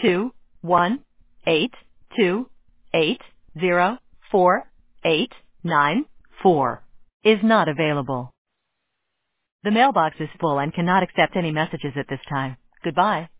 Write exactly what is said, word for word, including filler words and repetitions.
two one eight two eight zero four eight nine four is not available. The mailbox is full and cannot accept any messages at this time. Goodbye.